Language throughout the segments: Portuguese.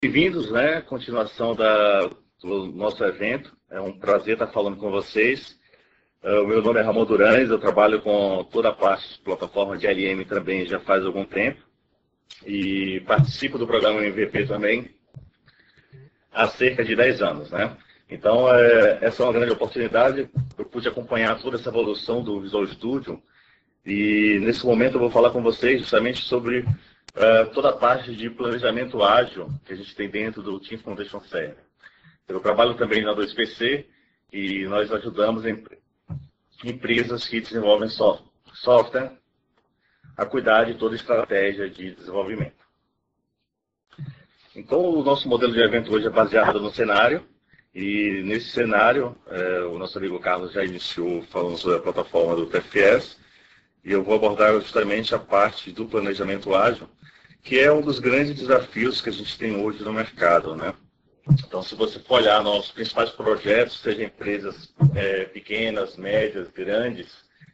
Bem-vindos, né? Continuação do nosso evento. É um prazer estar falando com vocês. O meu nome é Ramon Durães, eu trabalho com toda a parte de plataforma de LM também já faz algum tempo. E participo do programa MVP também há cerca de 10 anos, né? Então, essa é uma grande oportunidade. Eu pude acompanhar toda essa evolução do Visual Studio. E nesse momento eu vou falar com vocês justamente sobre toda a parte de planejamento ágil que a gente tem dentro do Team Foundation Server. Eu trabalho também na 2PC e nós ajudamos empresas que desenvolvem software a cuidar de toda a estratégia de desenvolvimento. Então, o nosso modelo de evento hoje é baseado no cenário, e nesse cenário, o nosso amigo Carlos já iniciou falando sobre a plataforma do TFS, e eu vou abordar justamente a parte do planejamento ágil, que é um dos grandes desafios que a gente tem hoje no mercado, né? Então, se você for olhar nossos principais projetos, seja empresas pequenas, médias, grandes,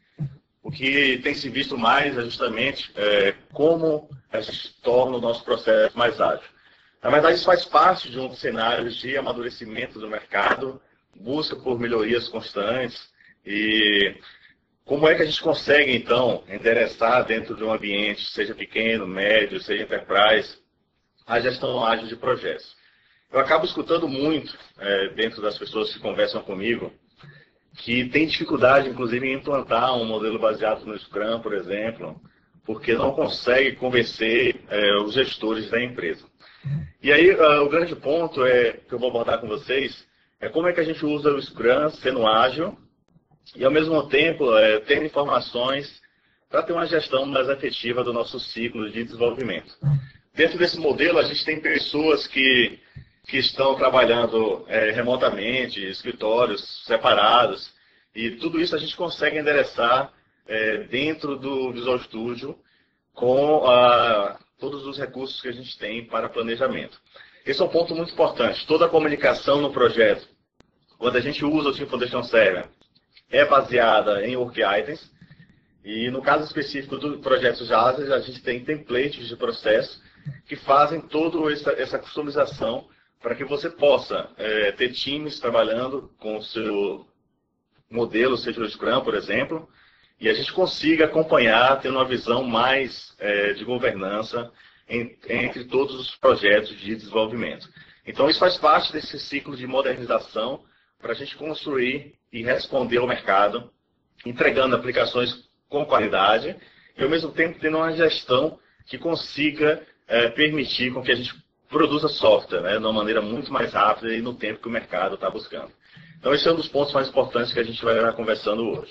o que tem se visto mais é justamente como a gente torna o nosso processo mais ágil. Na verdade, isso faz parte de um cenário de amadurecimento do mercado, busca por melhorias constantes e como é que a gente consegue, então, endereçar dentro de um ambiente, seja pequeno, médio, seja enterprise, a gestão ágil de projetos. Eu acabo escutando muito, dentro das pessoas que conversam comigo, que tem dificuldade, inclusive, em implantar um modelo baseado no Scrum, por exemplo, porque não consegue convencer os gestores da empresa. E aí, o grande ponto que eu vou abordar com vocês é como é que a gente usa o Scrum sendo ágil, e, ao mesmo tempo, ter informações para ter uma gestão mais efetiva do nosso ciclo de desenvolvimento. Dentro desse modelo, a gente tem pessoas que estão trabalhando remotamente, escritórios separados, e tudo isso a gente consegue endereçar dentro do Visual Studio com todos os recursos que a gente tem para planejamento. Esse é um ponto muito importante. Toda a comunicação no projeto, quando a gente usa o Team Foundation Server, é baseada em work items, e no caso específico do projeto Java, a gente tem templates de processo que fazem toda essa customização para que você possa ter times trabalhando com o seu modelo, seja o Scrum, por exemplo, e a gente consiga acompanhar, tendo uma visão mais de governança entre todos os projetos de desenvolvimento. Então, isso faz parte desse ciclo de modernização para a gente construir e responder ao mercado, entregando aplicações com qualidade e, ao mesmo tempo, tendo uma gestão que consiga permitir com que a gente produza software, né, de uma maneira muito mais rápida e no tempo que o mercado está buscando. Então, esse é um dos pontos mais importantes que a gente vai estar conversando hoje.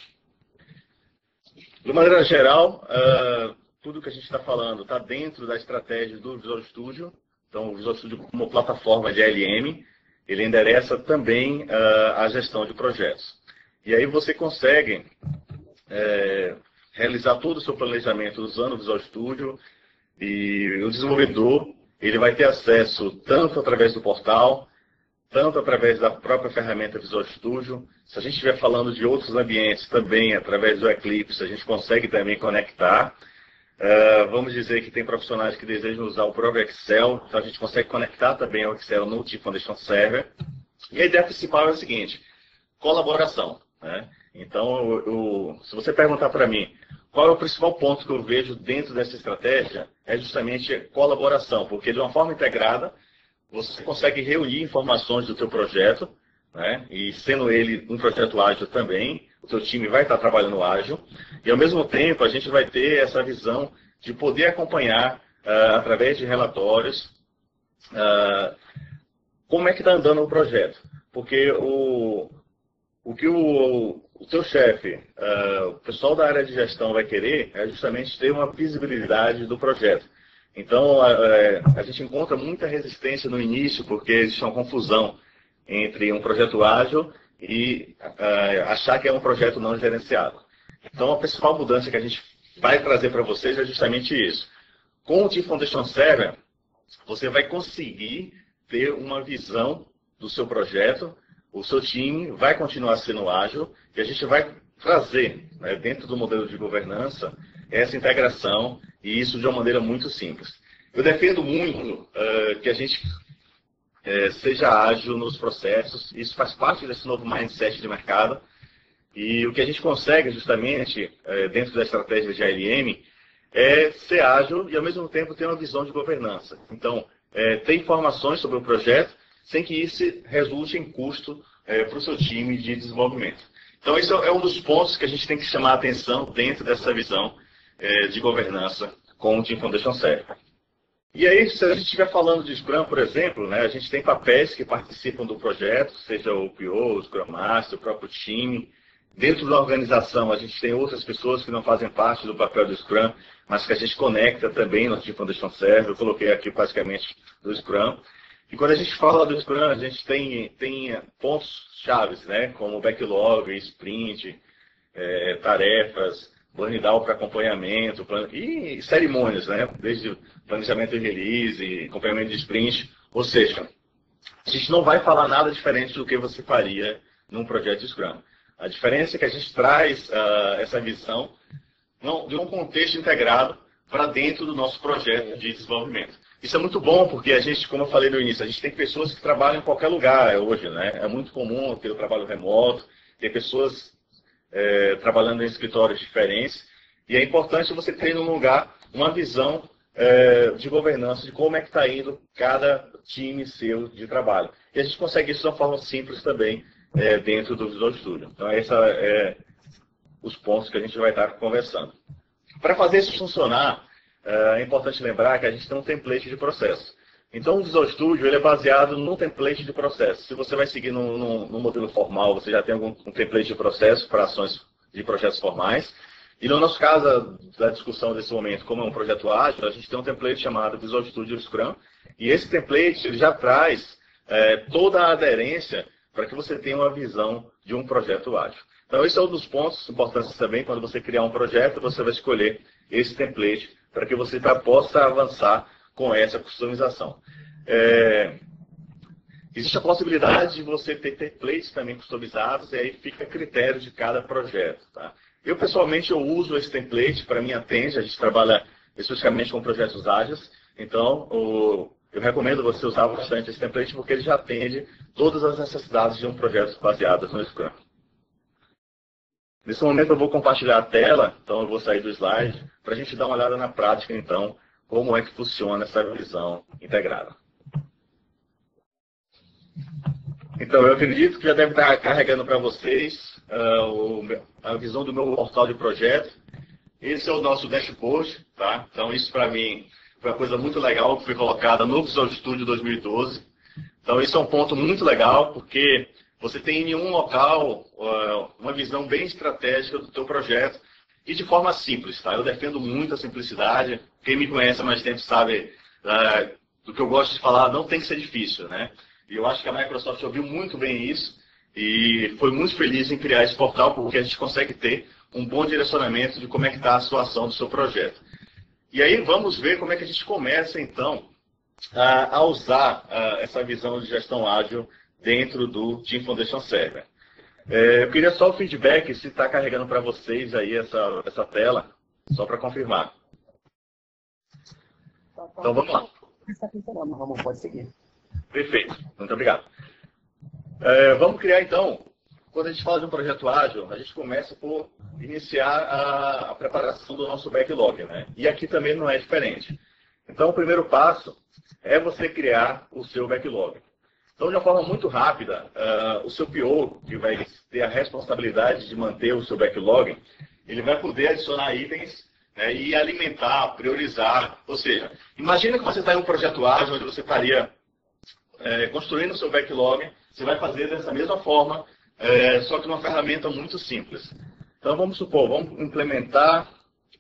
De maneira geral, tudo que a gente está falando está dentro da estratégia do Visual Studio. Então, o Visual Studio como plataforma de LM, ele endereça também a gestão de projetos. E aí você consegue realizar todo o seu planejamento usando o Visual Studio, e o desenvolvedor ele vai ter acesso tanto através do portal, tanto através da própria ferramenta Visual Studio. Se a gente estiver falando de outros ambientes também, através do Eclipse, a gente consegue também conectar. Vamos dizer que tem profissionais que desejam usar o próprio Excel, então a gente consegue conectar também ao Excel no Team Foundation Server. E a ideia principal é a seguinte: colaboração, né? Então, se você perguntar para mim qual é o principal ponto que eu vejo dentro dessa estratégia, é justamente colaboração, porque de uma forma integrada você consegue reunir informações do teu projeto, né? E sendo ele um projeto ágil também, o teu time vai estar trabalhando ágil, e ao mesmo tempo a gente vai ter essa visão de poder acompanhar, através de relatórios, como é que está andando o projeto. Porque o que o teu chefe, o pessoal da área de gestão vai querer é justamente ter uma visibilidade do projeto. Então, a gente encontra muita resistência no início, porque existe uma confusão entre um projeto ágil e achar que é um projeto não gerenciado. Então, a principal mudança que a gente vai trazer para vocês é justamente isso. Com o Team Foundation Server, você vai conseguir ter uma visão do seu projeto, o seu time vai continuar sendo ágil, e a gente vai trazer, né, dentro do modelo de governança, essa integração, e isso de uma maneira muito simples. Eu defendo muito que a gente seja ágil nos processos. Isso faz parte desse novo mindset de mercado. E o que a gente consegue, justamente, dentro da estratégia de ALM, é ser ágil e, ao mesmo tempo, ter uma visão de governança. Então, ter informações sobre o projeto sem que isso resulte em custo para o seu time de desenvolvimento. Então, esse é um dos pontos que a gente tem que chamar a atenção dentro dessa visão de governança com o Team Foundation Server. E aí, se a gente estiver falando de Scrum, por exemplo, né, a gente tem papéis que participam do projeto, seja o PO, o Scrum Master, o próprio time. Dentro da organização, a gente tem outras pessoas que não fazem parte do papel do Scrum, mas que a gente conecta também no Team Foundation Server. Eu coloquei aqui praticamente do Scrum. E quando a gente fala do Scrum, a gente tem pontos chaves, né, como backlog, sprint, tarefas, burn down para acompanhamento, e cerimônias, né, desde planejamento de release, acompanhamento de sprint. Ou seja, a gente não vai falar nada diferente do que você faria num projeto de Scrum. A diferença é que a gente traz essa visão de um contexto integrado para dentro do nosso projeto de desenvolvimento. Isso é muito bom porque a gente, como eu falei no início, a gente tem pessoas que trabalham em qualquer lugar hoje, né? É muito comum ter o trabalho remoto, ter pessoas trabalhando em escritórios diferentes, e é importante você ter num lugar uma visão de governança, de como é que está indo cada time seu de trabalho. E a gente consegue isso de uma forma simples também, dentro do Visual Studio. Então, esses são os pontos que a gente vai estar conversando. Para fazer isso funcionar, é importante lembrar que a gente tem um template de processo. Então, o Visual Studio ele é baseado num template de processo. Se você vai seguir num modelo formal, você já tem um template de processo para ações de projetos formais. E no nosso caso, da discussão desse momento, como é um projeto ágil, a gente tem um template chamado Visual Studio Scrum. E esse template ele já traz toda a aderência para que você tenha uma visão de um projeto ágil. Então, esse é um dos pontos importantes também. Quando você criar um projeto, você vai escolher esse template para que você possa avançar com essa customização. Existe a possibilidade de você ter templates também customizados, e aí fica a critério de cada projeto. Tá? Eu, pessoalmente, eu uso esse template, para mim atende, a gente trabalha especificamente com projetos ágeis, então eu recomendo você usar bastante esse template, porque ele já atende todas as necessidades de um projeto baseado no Scrum. Nesse momento eu vou compartilhar a tela, então eu vou sair do slide, para a gente dar uma olhada na prática, então, como é que funciona essa visão integrada. Então, eu acredito que já deve estar carregando para vocês a visão do meu portal de projeto. Esse é o nosso dashboard, tá? Então, isso para mim foi uma coisa muito legal que foi colocada no Visual Studio 2012. Então, isso é um ponto muito legal, porque você tem em um local uma visão bem estratégica do seu projeto e de forma simples, tá? Eu defendo muito a simplicidade. Quem me conhece há mais tempo sabe do que eu gosto de falar, não tem que ser difícil, né? E eu acho que a Microsoft ouviu muito bem isso e foi muito feliz em criar esse portal, porque a gente consegue ter um bom direcionamento de como é que está a situação do seu projeto. E aí vamos ver como é que a gente começa, então, a usar essa visão de gestão ágil dentro do Team Foundation Server. Eu queria só o feedback, se está carregando para vocês aí essa tela, só para confirmar. Então vamos lá. Está funcionando, Ramon, pode seguir. Perfeito, muito obrigado. Vamos criar então, quando a gente fala de um projeto ágil, a gente começa por iniciar a preparação do nosso backlog, né? E aqui também não é diferente. Então o primeiro passo é você criar o seu backlog. Então, de uma forma muito rápida, o seu PO, que vai ter a responsabilidade de manter o seu backlog, ele vai poder adicionar itens, né, e alimentar, priorizar. Ou seja, imagina que você está em um projeto ágil, onde você estaria construindo o seu backlog, você vai fazer dessa mesma forma, só que numa ferramenta muito simples. Então, vamos supor, vamos implementar.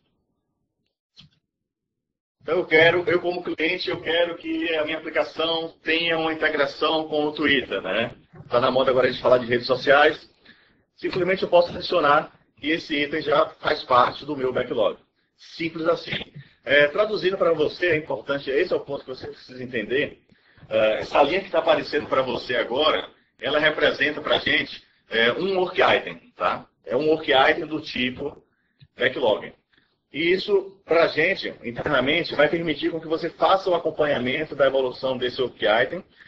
Então, eu como cliente, eu quero que a minha aplicação tenha uma integração com o Twitter, né? Está na moda agora de falar de redes sociais. Simplesmente eu posso adicionar que esse item já faz parte do meu backlog. Simples assim. Traduzindo para você, é importante, esse é o ponto que você precisa entender. Essa linha que está aparecendo para você agora, ela representa para a gente um work item, tá? É um work item do tipo backlog. E isso, para a gente, internamente, vai permitir com que você faça o acompanhamento da evolução desse work item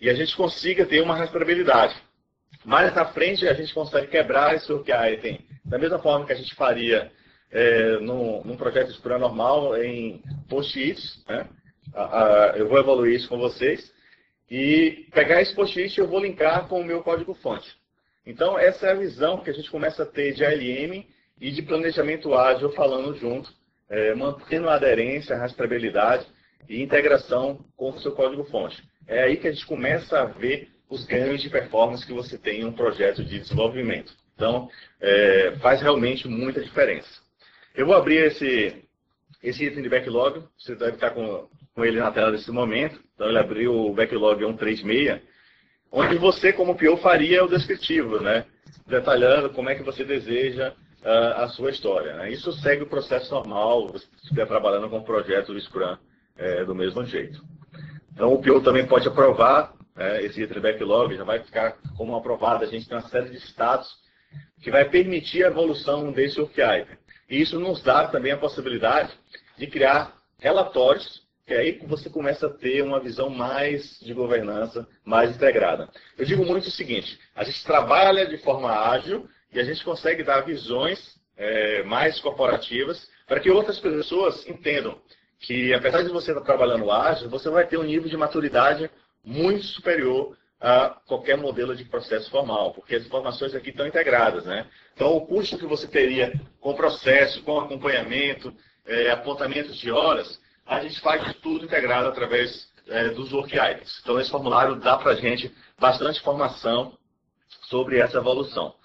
e a gente consiga ter uma rastreabilidade. Mais na frente, a gente consegue quebrar esse work item da mesma forma que a gente faria num projeto de Scrum normal em post-its, né? Eu vou evoluir isso com vocês. E pegar esse post-it eu vou linkar com o meu código-fonte. Então, essa é a visão que a gente começa a ter de ALM e de planejamento ágil falando junto, mantendo a aderência, a rastreabilidade e integração com o seu código-fonte. É aí que a gente começa a ver os ganhos de performance que você tem em um projeto de desenvolvimento. Então, faz realmente muita diferença. Eu vou abrir esse item de backlog, você deve estar com ele na tela nesse momento. Então, ele abriu o backlog 136, onde você, como PO, faria o descritivo, né? Detalhando como é que você deseja a sua história, né? Isso segue o processo normal, você estiver trabalhando com um projeto do Scrum do mesmo jeito. Então, o PO também pode aprovar esse item de backlog, já vai ficar como aprovado. A gente tem uma série de status que vai permitir a evolução desse work item. E isso nos dá também a possibilidade de criar relatórios, que é aí que você começa a ter uma visão mais de governança, mais integrada. Eu digo muito o seguinte, a gente trabalha de forma ágil e a gente consegue dar visões mais corporativas para que outras pessoas entendam que, apesar de você estar trabalhando ágil, você vai ter um nível de maturidade muito superior a qualquer modelo de processo formal, porque as informações aqui estão integradas, né? Então, o custo que você teria com o processo, com acompanhamento, apontamentos de horas, a gente faz tudo integrado através dos work items. Então, esse formulário dá para a gente bastante informação sobre essa evolução.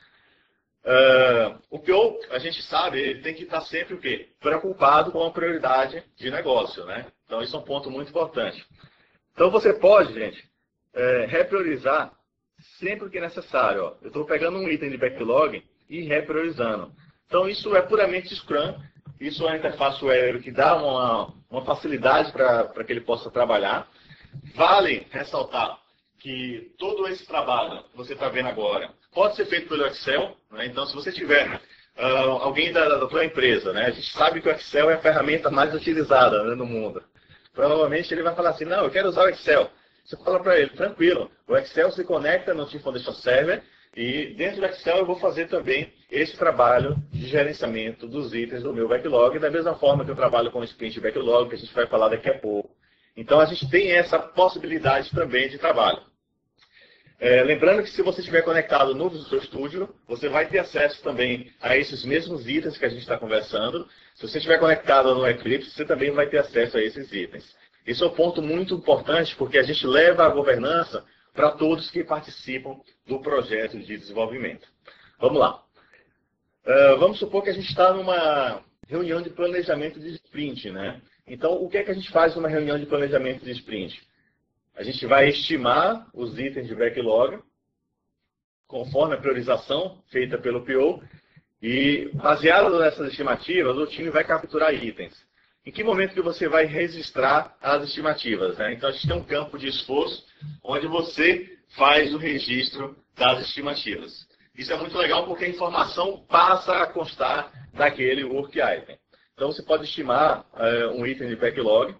O PO, a gente sabe, ele tem que estar sempre o quê? Preocupado com a prioridade de negócio, né? Então, isso é um ponto muito importante. Então, você pode, gente, repriorizar sempre que necessário. Ó. Eu estou pegando um item de backlog e repriorizando. Então, isso é puramente Scrum. Isso é a interface web que dá uma facilidade para que ele possa trabalhar. Vale ressaltar que todo esse trabalho que você está vendo agora pode ser feito pelo Excel. Né? Então, se você tiver alguém da tua empresa, né? A gente sabe que o Excel é a ferramenta mais utilizada, né, no mundo. Provavelmente ele vai falar assim, não, eu quero usar o Excel. Você fala para ele, tranquilo, o Excel se conecta no Team Foundation Server e dentro do Excel eu vou fazer também esse trabalho de gerenciamento dos itens do meu backlog, da mesma forma que eu trabalho com o Sprint Backlog, que a gente vai falar daqui a pouco. Então a gente tem essa possibilidade também de trabalho. Lembrando que se você estiver conectado no Visual Studio, você vai ter acesso também a esses mesmos itens que a gente está conversando. Se você estiver conectado no Eclipse, você também vai ter acesso a esses itens. Esse é um ponto muito importante, porque a gente leva a governança para todos que participam do projeto de desenvolvimento. Vamos lá. Vamos supor que a gente está numa reunião de planejamento de sprint, né? Então, o que é que a gente faz numa reunião de planejamento de sprint? A gente vai estimar os itens de backlog, conforme a priorização feita pelo PO, e baseado nessas estimativas, o time vai capturar itens. Em que momento que você vai registrar as estimativas? Né? Então, a gente tem um campo de esforço onde você faz o registro das estimativas. Isso é muito legal porque a informação passa a constar daquele work item. Então, você pode estimar um item de backlog.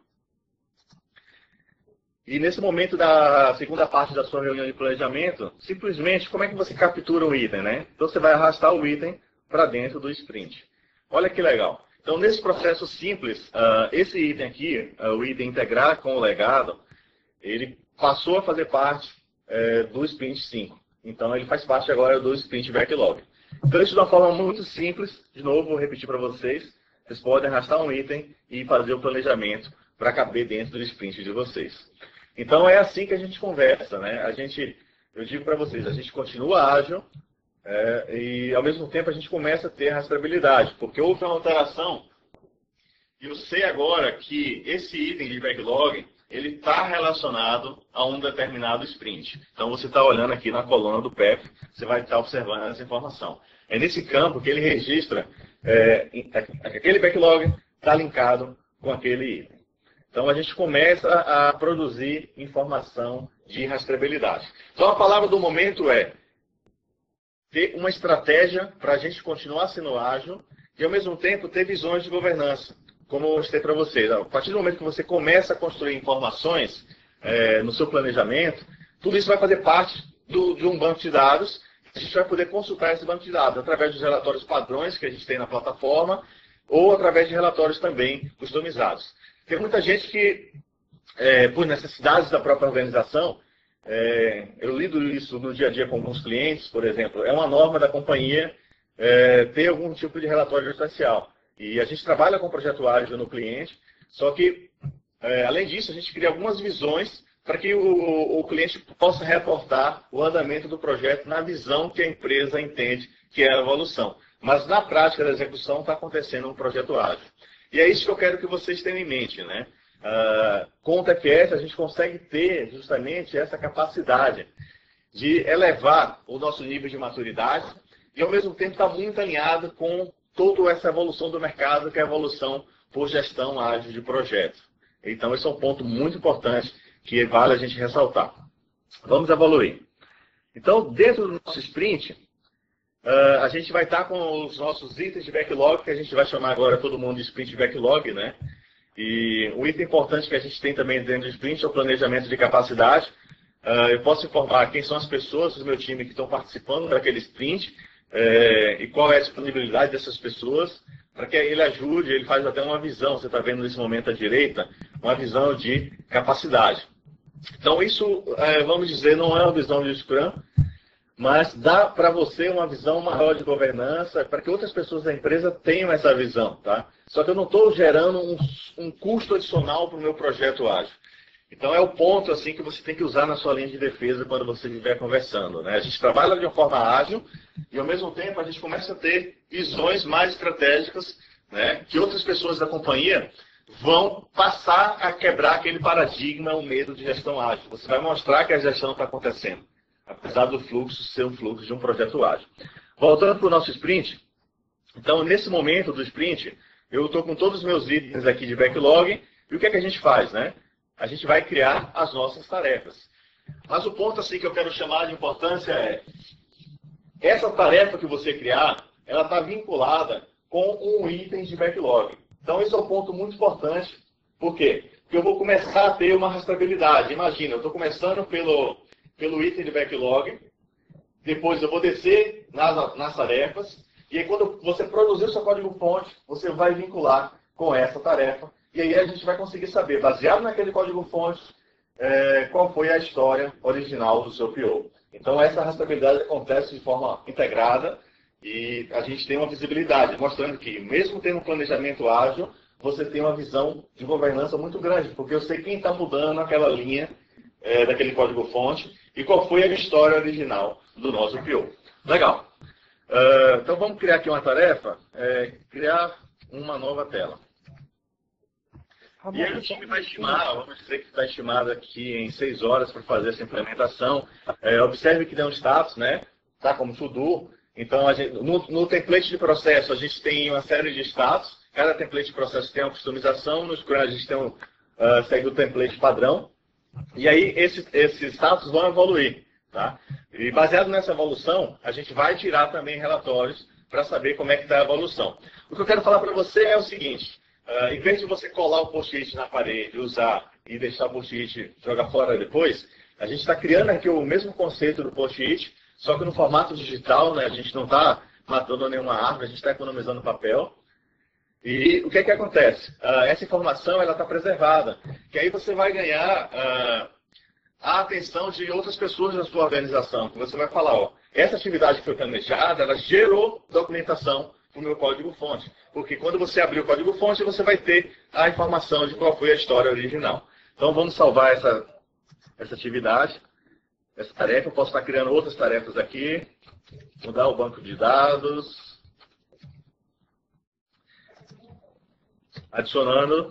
E nesse momento da segunda parte da sua reunião de planejamento, simplesmente, como é que você captura um item? Né? Então, você vai arrastar o item para dentro do sprint. Olha que legal. Então, nesse processo simples, esse item aqui, o item integrar com o legado, ele passou a fazer parte do Sprint 5. Então, ele faz parte agora do Sprint Backlog. Então, isso de uma forma muito simples, de novo, vou repetir para vocês, vocês podem arrastar um item e fazer o planejamento para caber dentro do sprint de vocês. Então, é assim que a gente conversa, né? Eu digo para vocês, a gente continua ágil, e ao mesmo tempo a gente começa a ter rastreabilidade, porque houve uma alteração e eu sei agora que esse item de backlog ele está relacionado a um determinado sprint. Então você está olhando aqui na coluna do PEP, você vai estar observando essa informação. É nesse campo que ele registra aquele backlog está linkado com aquele item. Então a gente começa a produzir informação de rastreabilidade. Então a palavra do momento é ter uma estratégia para a gente continuar sendo ágil e, ao mesmo tempo, ter visões de governança. Como eu mostrei para vocês, a partir do momento que você começa a construir informações no seu planejamento, Tudo isso vai fazer parte de um banco de dados. A gente vai poder consultar esse banco de dados através dos relatórios padrões que a gente tem na plataforma ou através de relatórios também customizados. Tem muita gente que, por necessidades da própria organização, eu lido isso no dia a dia com alguns clientes, por exemplo, é uma norma da companhia ter algum tipo de relatório especial. E a gente trabalha com projeto ágil no cliente, só que, além disso, a gente cria algumas visões para que o cliente possa reportar o andamento do projeto na visão que a empresa entende que é a evolução. Mas na prática da execução está acontecendo um projeto ágil. E é isso que eu quero que vocês tenham em mente, né? Com o TFS a gente consegue ter justamente essa capacidade de elevar o nosso nível de maturidade e ao mesmo tempo estar muito alinhado com toda essa evolução do mercado, que é a evolução por gestão ágil de projetos. Então esse é um ponto muito importante que vale a gente ressaltar. Vamos evoluir. Então, dentro do nosso sprint, a gente vai estar com os nossos itens de backlog, que a gente vai chamar agora todo mundo de sprint backlog, né? E o item importante que a gente tem também dentro do sprint é o planejamento de capacidade. Eu posso informar quem são as pessoas do meu time que estão participando daquele sprint e qual é a disponibilidade dessas pessoas, para que ele ajude, ele faz até uma visão, você está vendo nesse momento à direita, uma visão de capacidade. Então isso, vamos dizer, não é uma visão de Scrum, mas dá para você uma visão maior de governança, para que outras pessoas da empresa tenham essa visão, tá? Só que eu não estou gerando um custo adicional para o meu projeto ágil. Então é o ponto assim que você tem que usar na sua linha de defesa quando você estiver conversando, né? A gente trabalha de uma forma ágil e ao mesmo tempo a gente começa a ter visões mais estratégicas, né? Que outras pessoas da companhia vão passar a quebrar aquele paradigma, o medo de gestão ágil. Você vai mostrar que a gestão está acontecendo, apesar do fluxo ser um fluxo de um projeto ágil. Voltando para o nosso sprint, então nesse momento do sprint, eu estou com todos os meus itens aqui de backlog, e o que é que a gente faz, né? A gente vai criar as nossas tarefas. Mas o ponto assim que eu quero chamar de importância é, essa tarefa que você criar, ela está vinculada com um item de backlog. Então esse é um ponto muito importante. Por quê? Porque eu vou começar a ter uma rastreabilidade. Imagina, eu estou começando pelo item de backlog, depois eu vou descer nas tarefas, e aí quando você produzir o seu código-fonte, você vai vincular com essa tarefa, e aí a gente vai conseguir saber, baseado naquele código-fonte, qual foi a história original do seu PO. Então essa rastreabilidade acontece de forma integrada, e a gente tem uma visibilidade, mostrando que mesmo tendo um planejamento ágil, você tem uma visão de governança muito grande, porque eu sei quem está mudando aquela linha daquele código-fonte e qual foi a história original do nosso PO. Legal. Então vamos criar aqui uma tarefa, criar uma nova tela. E aí o time vai estimar, vamos dizer que está estimado aqui em 6 horas para fazer essa implementação. Observe que tem um status, né? Tá como to-do. Então, no template de processo, a gente tem uma série de status. Cada template de processo tem uma customização. No Scrum, a gente tem segue o template padrão. E aí, esses status vão evoluir. Tá? E baseado nessa evolução, a gente vai tirar também relatórios para saber como é que está a evolução. O que eu quero falar para você é o seguinte. Em vez de você colar o post-it na parede, usar e deixar o post-it jogar fora depois, a gente está criando aqui o mesmo conceito do post-it, só que no formato digital, né? A gente não está matando nenhuma árvore, a gente está economizando papel. E o que acontece? Essa informação está preservada, que aí você vai ganhar a atenção de outras pessoas da sua organização, que você vai falar, ó, essa atividade que foi planejada, ela gerou documentação para o meu código-fonte. Porque quando você abrir o código-fonte, você vai ter a informação de qual foi a história original. Então vamos salvar essa atividade. Essa tarefa, eu posso estar criando outras tarefas aqui, mudar o banco de dados, adicionando.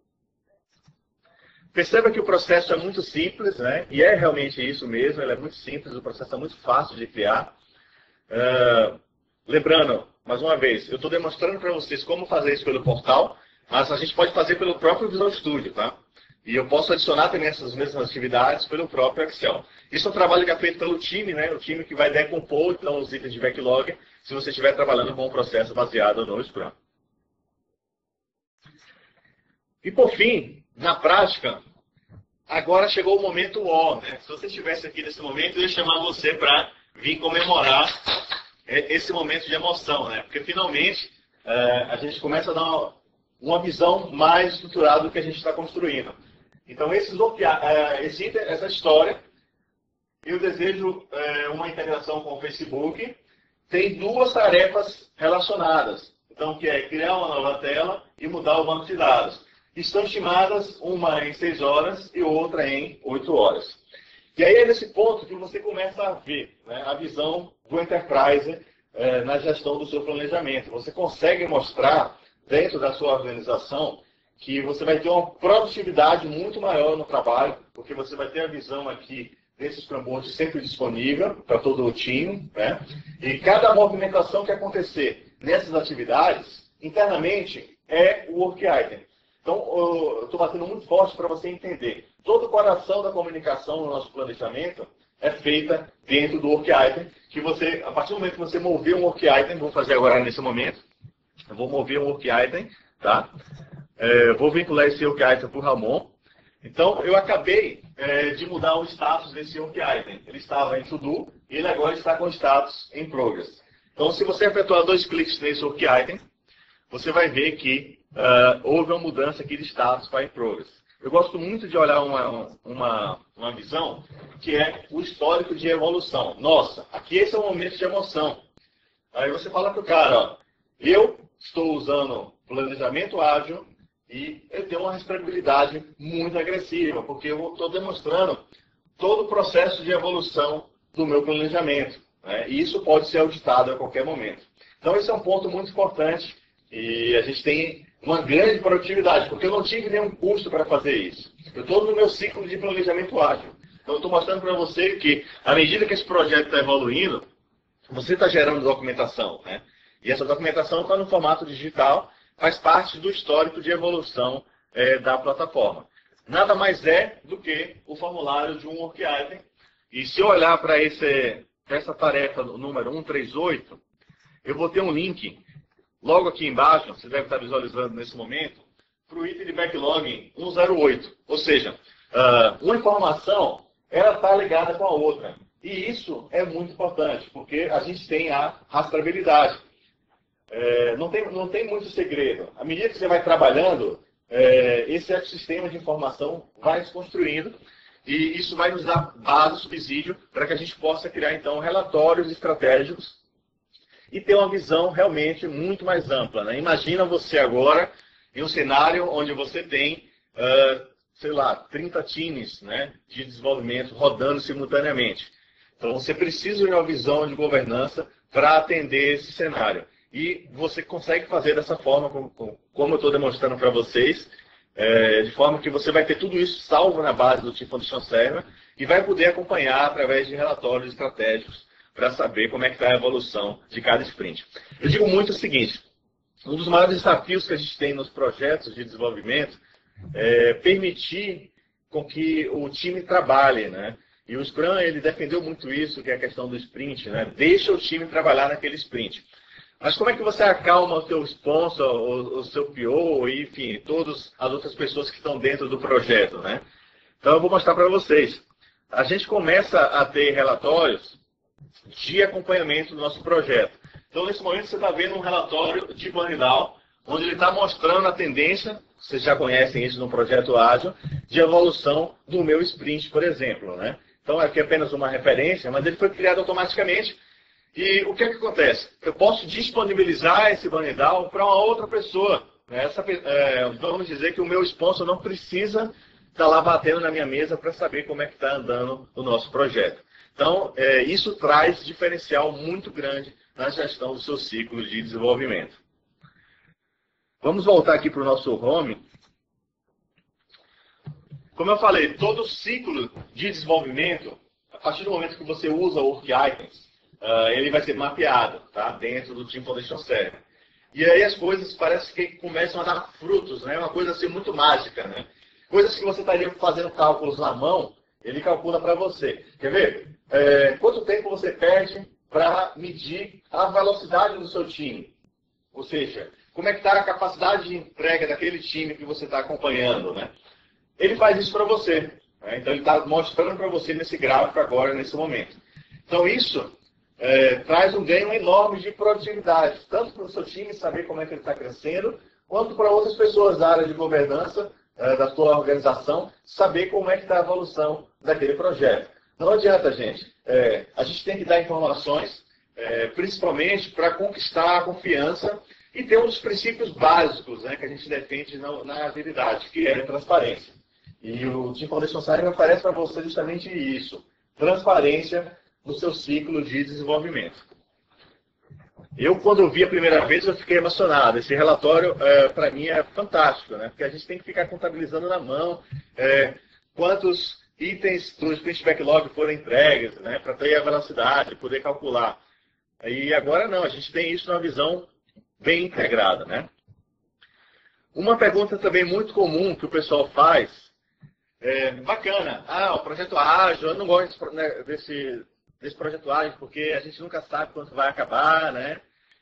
Perceba que o processo é muito simples, né? E é realmente isso mesmo, ele é muito simples, o processo é muito fácil de criar. Lembrando, mais uma vez, eu estou demonstrando para vocês como fazer isso pelo portal, mas a gente pode fazer pelo próprio Visual Studio, tá? E eu posso adicionar também essas mesmas atividades pelo próprio Excel. Isso é um trabalho que é feito pelo time, né? O time que vai decompor então, os itens de backlog, se você estiver trabalhando com um processo baseado no Scrum. E por fim, na prática, agora chegou o momento O, né? Se você estivesse aqui nesse momento, eu ia chamar você para vir comemorar esse momento de emoção, né? Porque finalmente a gente começa a dar uma visão mais estruturada do que a gente está construindo. Então, existe essa história. Eu desejo uma integração com o Facebook. Tem duas tarefas relacionadas. Então, que é criar uma nova tela e mudar o banco de dados. Estão estimadas uma em 6 horas e outra em 8 horas. E aí é nesse ponto que você começa a ver, né, a visão do Enterprise na gestão do seu planejamento. Você consegue mostrar, dentro da sua organização, que você vai ter uma produtividade muito maior no trabalho, porque você vai ter a visão aqui desse Scrum Board sempre disponível para todo o time, né? E cada movimentação que acontecer nessas atividades, internamente, é o work item. Então, eu estou batendo muito forte para você entender. Todo o coração da comunicação no nosso planejamento é feita dentro do work item, que você, a partir do momento que você mover um work item, vou fazer agora nesse momento, eu vou mover um work item, tá? Vou vincular esse work item para o Ramon. Então, eu acabei de mudar o status desse work item. Ele estava em to do e ele agora está com status em progress. Então, se você efetuar 2 cliques nesse work item, você vai ver que houve uma mudança aqui de status para em progress. Eu gosto muito de olhar uma visão que é o histórico de evolução. Nossa, aqui esse é um momento de emoção. Aí você fala para o cara, ó, eu estou usando planejamento ágil e eu tenho uma responsabilidade muito agressiva, porque eu estou demonstrando todo o processo de evolução do meu planejamento, né? E isso pode ser auditado a qualquer momento. Então, esse é um ponto muito importante e a gente tem uma grande produtividade, porque eu não tive nenhum custo para fazer isso. Eu estou no meu ciclo de planejamento ágil. Então, eu estou mostrando para você que, à medida que esse projeto está evoluindo, você está gerando documentação, né? E essa documentação está no formato digital, faz parte do histórico de evolução da plataforma. Nada mais é do que o formulário de um work item. E se eu olhar para essa tarefa número 138, eu vou ter um link logo aqui embaixo, você deve estar visualizando nesse momento, para o item de backlog 108. Ou seja, uma informação ela está ligada com a outra. E isso é muito importante, porque a gente tem a rastreabilidade. Não tem muito segredo. À medida que você vai trabalhando, esse ecossistema de informação vai se construindo e isso vai nos dar base, subsídio, para que a gente possa criar, então, relatórios estratégicos e ter uma visão realmente muito mais ampla, né? Imagina você agora em um cenário onde você tem, sei lá, 30 times, né, de desenvolvimento rodando simultaneamente. Então, você precisa de uma visão de governança para atender esse cenário. E você consegue fazer dessa forma, como eu estou demonstrando para vocês, de forma que você vai ter tudo isso salvo na base do Team Foundation Server e vai poder acompanhar através de relatórios estratégicos para saber como é que está a evolução de cada sprint. Eu digo muito o seguinte, um dos maiores desafios que a gente tem nos projetos de desenvolvimento é permitir com que o time trabalhe, né? E o Scrum, ele defendeu muito isso, que é a questão do sprint, né? Deixa o time trabalhar naquele sprint. Mas como é que você acalma o seu sponsor, o seu PO, e, enfim, todas as outras pessoas que estão dentro do projeto, né? Então, eu vou mostrar para vocês. A gente começa a ter relatórios de acompanhamento do nosso projeto. Então, nesse momento, você está vendo um relatório de Vanidal, onde ele está mostrando a tendência, vocês já conhecem isso no projeto ágil, de evolução do meu sprint, por exemplo, né? Então, aqui é apenas uma referência, mas ele foi criado automaticamente. E o que é que acontece? Eu posso disponibilizar esse Vanidal para uma outra pessoa. Né? Vamos dizer que o meu sponsor não precisa estar lá batendo na minha mesa para saber como é que está andando o nosso projeto. Então, isso traz diferencial muito grande na gestão do seu ciclo de desenvolvimento. Vamos voltar aqui para o nosso home. Como eu falei, todo ciclo de desenvolvimento, a partir do momento que você usa o Work Items, ele vai ser mapeado, tá? Dentro do Team Foundation Server. E aí as coisas parece que começam a dar frutos, né? Uma coisa assim muito mágica, né? Coisas que você estaria fazendo cálculos na mão, ele calcula para você. Quer ver? Quanto tempo você perde para medir a velocidade do seu time? Ou seja, como é que está a capacidade de entrega daquele time que você está acompanhando, né? Ele faz isso para você. né? Então ele está mostrando para você nesse gráfico agora, nesse momento. Então isso traz um ganho enorme de produtividade, tanto para o seu time saber como é que ele está crescendo, quanto para outras pessoas da área de governança da sua organização saber como é que está a evolução daquele projeto. Não adianta, gente. A gente tem que dar informações, principalmente para conquistar a confiança e ter um dos princípios básicos, né, que a gente defende na agilidade, que é a transparência. E o Team Foundation Science oferece para você justamente isso, transparência no seu ciclo de desenvolvimento. Eu, quando eu vi a primeira vez, eu fiquei emocionado. Esse relatório, para mim, é fantástico, né? Porque a gente tem que ficar contabilizando na mão quantos itens do Sprint Backlog foram entregues, né? Para ter a velocidade, poder calcular. E agora não, a gente tem isso numa visão bem integrada, né? Uma pergunta também muito comum que o pessoal faz, bacana, o projeto ágil, eu não gosto desse projeto ágil porque a gente nunca sabe quando vai acabar, né?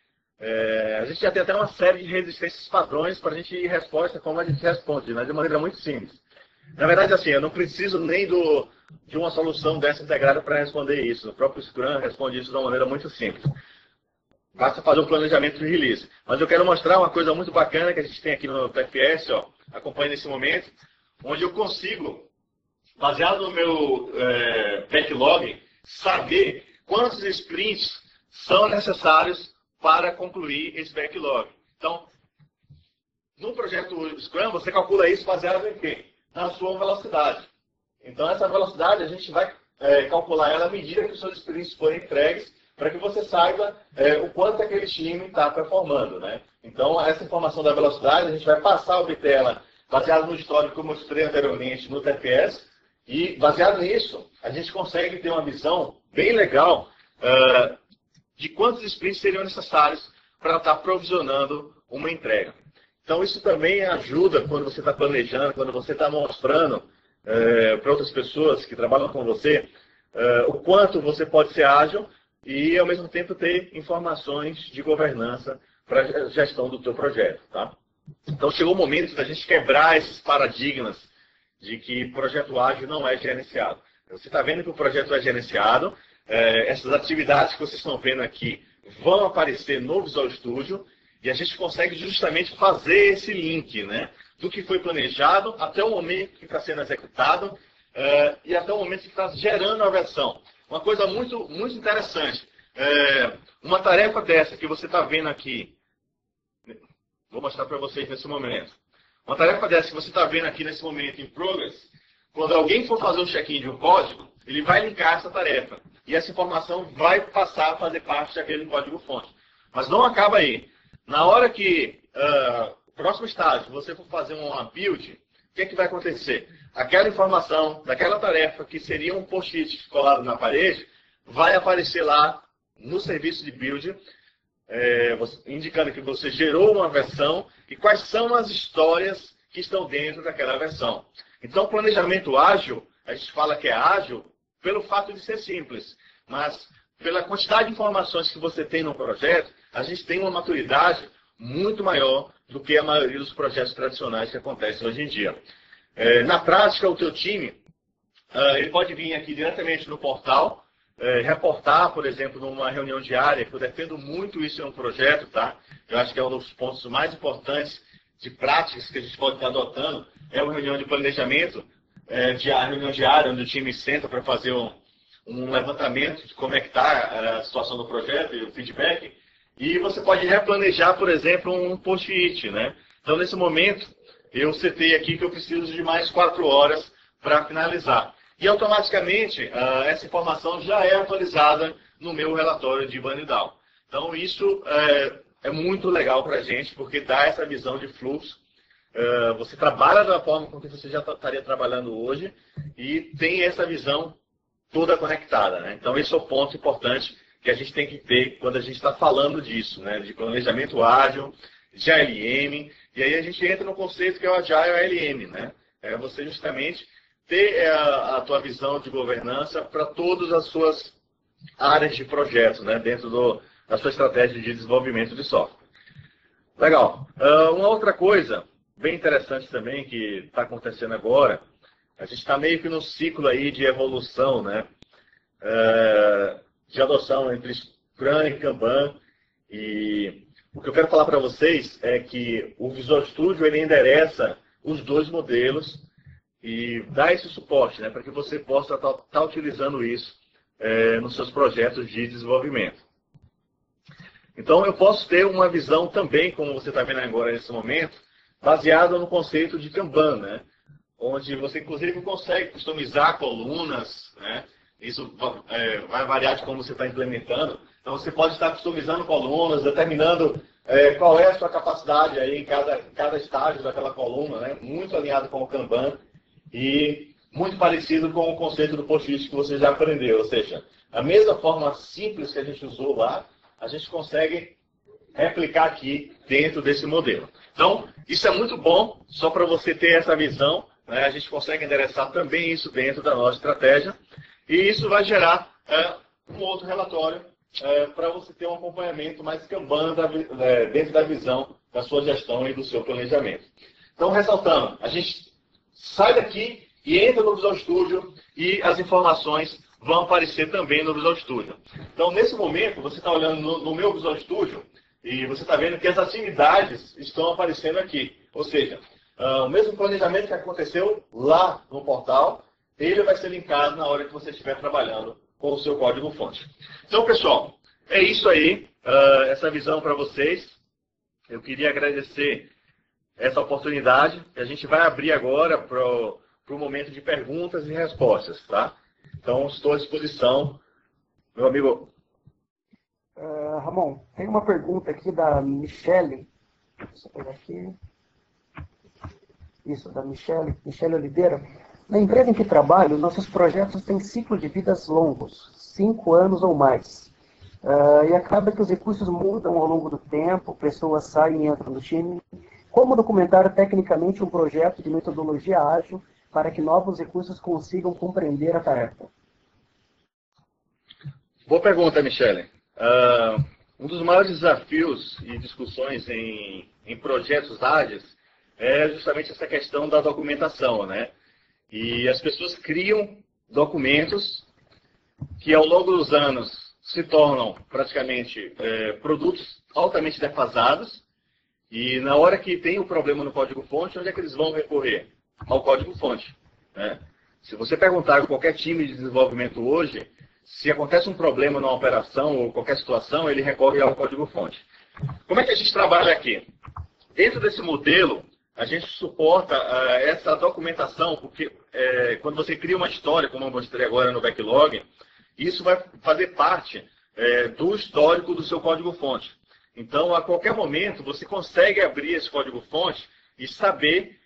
A gente já tem até uma série de resistências padrões para a gente ir resposta como a gente responde, né? De maneira muito simples. Na verdade, assim, eu não preciso nem de uma solução dessa integrada para responder isso. O próprio Scrum responde isso de uma maneira muito simples. Basta fazer um planejamento de release. Mas eu quero mostrar uma coisa muito bacana que a gente tem aqui no TFS, acompanha nesse momento, onde eu consigo, baseado no meu backlog, saber quantos sprints são necessários para concluir esse backlog. Então, no projeto Scrum, você calcula isso baseado em quê? Na sua velocidade. Então, essa velocidade a gente vai calcular ela à medida que os seus sprints forem entregues, para que você saiba o quanto aquele time está performando, né? Então, essa informação da velocidade, a gente vai passar a obter ela baseado no histórico que eu mostrei anteriormente no TFS, e baseado nisso, a gente consegue ter uma visão bem legal de quantos sprints seriam necessários para estar provisionando uma entrega. Então, isso também ajuda quando você está planejando, quando você está mostrando para outras pessoas que trabalham com você o quanto você pode ser ágil e, ao mesmo tempo, ter informações de governança para a gestão do teu projeto. Tá? Então, chegou o momento da gente quebrar esses paradigmas de que projeto ágil não é gerenciado. Você está vendo que o projeto é gerenciado, essas atividades que vocês estão vendo aqui vão aparecer no Visual Studio e a gente consegue justamente fazer esse link, né, do que foi planejado até o momento que está sendo executado e até o momento que está gerando a versão. Uma coisa muito, muito interessante, uma tarefa dessa que você está vendo aqui, vou mostrar para vocês nesse momento. Uma tarefa dessa que você está vendo aqui nesse momento em Progress, quando alguém for fazer o check-in de um código, ele vai linkar essa tarefa. E essa informação vai passar a fazer parte daquele código-fonte. Mas não acaba aí. Na hora que, próximo estágio, você for fazer uma build, o que é que vai acontecer? Aquela informação daquela tarefa que seria um post-it colado na parede, vai aparecer lá no serviço de build, indicando que você gerou uma versão e quais são as histórias que estão dentro daquela versão. Então, planejamento ágil, a gente fala que é ágil pelo fato de ser simples, mas pela quantidade de informações que você tem no projeto, a gente tem uma maturidade muito maior do que a maioria dos projetos tradicionais que acontecem hoje em dia. Na prática, o teu time, ele pode vir aqui diretamente no portal, reportar, por exemplo, numa reunião diária, que eu defendo muito isso em um projeto, tá? Eu acho que é um dos pontos mais importantes de práticas que a gente pode estar adotando, é uma reunião de planejamento, reunião diária, onde o time senta para fazer um levantamento de como é que está a situação do projeto e o feedback, e você pode replanejar, por exemplo, um post-it, né? Então, nesse momento, eu setei aqui que eu preciso de mais 4 horas para finalizar. E automaticamente, essa informação já é atualizada no meu relatório de burn down. Então, isso é muito legal para a gente, porque dá essa visão de fluxo. Você trabalha da forma com que você já estaria trabalhando hoje e tem essa visão toda conectada, né? Então, esse é o ponto importante que a gente tem que ter quando a gente está falando disso, né? De planejamento ágil, de ALM, e aí a gente entra no conceito que é o Agile ALM, né? É você justamente ter a tua visão de governança para todas as suas áreas de projetos, né? Dentro da sua estratégia de desenvolvimento de software. Legal. Uma outra coisa bem interessante também que está acontecendo agora, a gente está meio que no ciclo aí de evolução, né? De adoção entre Scrum e Kanban. E o que eu quero falar para vocês é que o Visual Studio ele endereça os dois modelos e dá esse suporte, né, para que você possa estar utilizando isso nos seus projetos de desenvolvimento. Então, eu posso ter uma visão também, como você está vendo agora nesse momento, baseada no conceito de Kanban, né, onde você, inclusive, consegue customizar colunas, né, isso vai variar de como você está implementando. Então, você pode estar customizando colunas, determinando qual é a sua capacidade aí em cada estágio daquela coluna, né, muito alinhado com o Kanban. E muito parecido com o conceito do post-it que você já aprendeu. Ou seja, a mesma forma simples que a gente usou lá, a gente consegue replicar aqui dentro desse modelo. Então, isso é muito bom, só para você ter essa visão, né? A gente consegue endereçar também isso dentro da nossa estratégia. E isso vai gerar um outro relatório para você ter um acompanhamento mais Kanban dentro da visão da sua gestão e do seu planejamento. Então, ressaltando, a gente sai daqui e entra no Visual Studio e as informações vão aparecer também no Visual Studio. Então, nesse momento, você está olhando no meu Visual Studio e você está vendo que as atividades estão aparecendo aqui. Ou seja, o mesmo planejamento que aconteceu lá no portal, ele vai ser linkado na hora que você estiver trabalhando com o seu código-fonte. Então, pessoal, é isso aí, essa visão para vocês. Eu queria agradecer essa oportunidade. A gente vai abrir agora para o momento de perguntas e respostas, tá? Então, estou à disposição, meu amigo. Ramon, tem uma pergunta aqui da Michele. Deixa eu pegar aqui. Isso, da Michele Oliveira. Na empresa em que trabalho, nossos projetos têm ciclo de vidas longos, 5 anos ou mais. E acaba que os recursos mudam ao longo do tempo, pessoas saem e entram do time. Como documentar tecnicamente um projeto de metodologia ágil para que novos recursos consigam compreender a tarefa? Boa pergunta, Michele. Um dos maiores desafios e discussões em projetos ágeis é justamente essa questão da documentação, né? E as pessoas criam documentos que ao longo dos anos se tornam praticamente produtos altamente defasados. E na hora que tem o problema no código-fonte, onde é que eles vão recorrer? Ao código-fonte, né? Se você perguntar a qualquer time de desenvolvimento hoje, se acontece um problema numa operação ou qualquer situação, ele recorre ao código-fonte. Como é que a gente trabalha aqui? Dentro desse modelo, a gente suporta essa documentação, porque quando você cria uma história, como eu mostrei agora no backlog, isso vai fazer parte do histórico do seu código-fonte. Então, a qualquer momento, você consegue abrir esse código-fonte e saber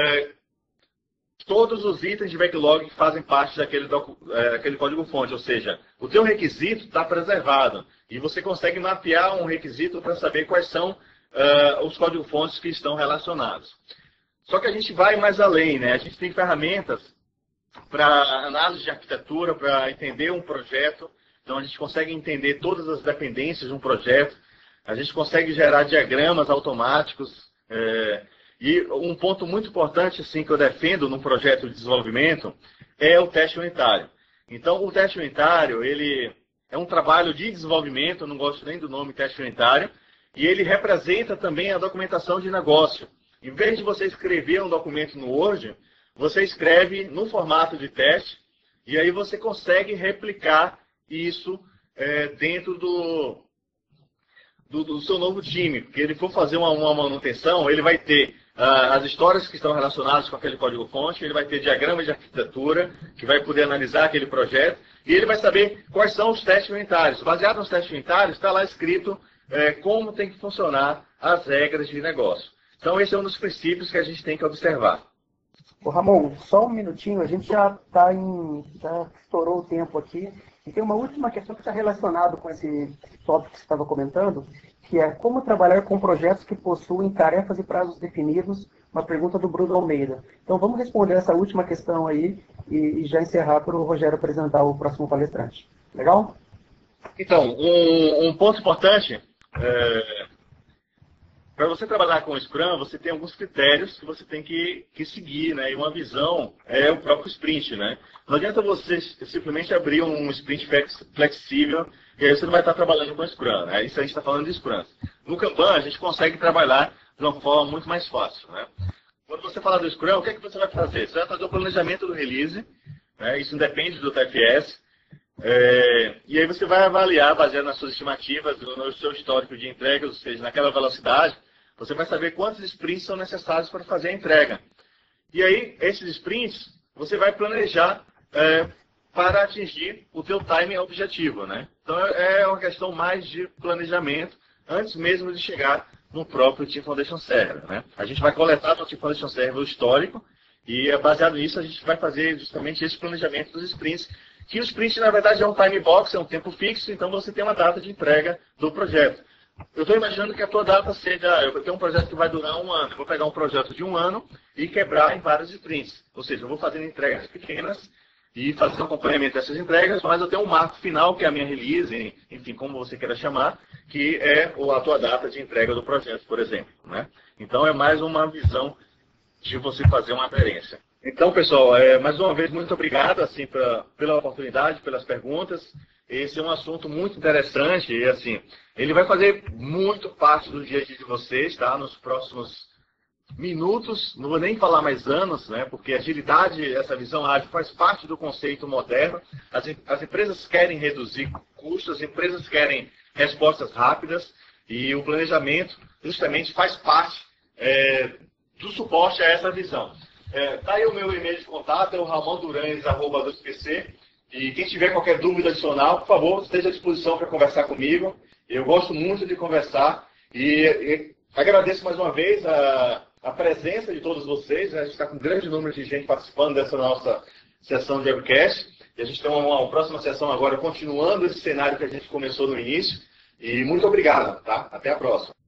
todos os itens de backlog que fazem parte daquele código-fonte. Ou seja, o teu requisito está preservado. E você consegue mapear um requisito para saber quais são os código-fontes que estão relacionados. Só que a gente vai mais além, né? A gente tem ferramentas para análise de arquitetura, para entender um projeto. Então, a gente consegue entender todas as dependências de um projeto. A gente consegue gerar diagramas automáticos. E um ponto muito importante assim, que eu defendo num projeto de desenvolvimento é o teste unitário. Então, o teste unitário ele é um trabalho de desenvolvimento, eu não gosto nem do nome teste unitário, e ele representa também a documentação de negócio. Em vez de você escrever um documento no Word, você escreve no formato de teste, e aí você consegue replicar isso dentro do seu novo time. Porque ele for fazer uma manutenção, ele vai ter as histórias que estão relacionadas com aquele código-fonte, ele vai ter diagrama de arquitetura, que vai poder analisar aquele projeto, e ele vai saber quais são os testes unitários. Baseado nos testes unitários, está lá escrito como tem que funcionar as regras de negócio. Então, esse é um dos princípios que a gente tem que observar. Ô, Ramon, só um minutinho, a gente já estourou o tempo aqui. E tem uma última questão que está relacionada com esse tópico que você estava comentando, que é como trabalhar com projetos que possuem tarefas e prazos definidos, uma pergunta do Bruno Almeida. Então vamos responder essa última questão aí e já encerrar para o Rogério apresentar o próximo palestrante. Legal? Então, um ponto importante, para você trabalhar com o Scrum, você tem alguns critérios que você tem que seguir, né? E uma visão é o próprio sprint, né? Não adianta você simplesmente abrir um sprint flexível e aí você não vai estar trabalhando com o Scrum, né? Isso a gente está falando de Scrum. No Kanban, a gente consegue trabalhar de uma forma muito mais fácil, né? Quando você fala do Scrum, o que é que você vai fazer? Você vai fazer o planejamento do release, né? Isso depende do TFS. E aí você vai avaliar, baseado nas suas estimativas, no seu histórico de entrega, ou seja, naquela velocidade, você vai saber quantos sprints são necessários para fazer a entrega. E aí, esses sprints, você vai planejar para atingir o teu time objetivo, né? Então, é uma questão mais de planejamento, antes mesmo de chegar no próprio Team Foundation Server, né? A gente vai coletar no Team Foundation Server o histórico, e baseado nisso, a gente vai fazer justamente esse planejamento dos sprints, que o sprint, na verdade, é um time box, é um tempo fixo, então você tem uma data de entrega do projeto. Eu estou imaginando que a tua data seja, eu tenho um projeto que vai durar um ano, eu vou pegar um projeto de um ano e quebrar em vários sprints. Ou seja, eu vou fazendo entregas pequenas e fazer um acompanhamento dessas entregas, mas eu tenho um marco final, que é a minha release, enfim, como você queira chamar, que é a tua data de entrega do projeto, por exemplo, né? Então, é mais uma visão de você fazer uma aderência. Então, pessoal, mais uma vez, muito obrigado assim, pela oportunidade, pelas perguntas. Esse é um assunto muito interessante e, assim, ele vai fazer muito parte do dia a dia de vocês, tá? Nos próximos minutos, não vou nem falar mais anos, né? Porque agilidade, essa visão ágil, faz parte do conceito moderno. As empresas querem reduzir custos, as empresas querem respostas rápidas e o planejamento, justamente, faz parte do suporte a essa visão. Tá aí o meu e-mail de contato, é o ramonduranes@2pc. E quem tiver qualquer dúvida adicional, por favor, esteja à disposição para conversar comigo. Eu gosto muito de conversar e agradeço mais uma vez a presença de todos vocês. A gente está com um grande número de gente participando dessa nossa sessão de webcast. E a gente tem uma próxima sessão agora, continuando esse cenário que a gente começou no início. E muito obrigado, tá? Até a próxima.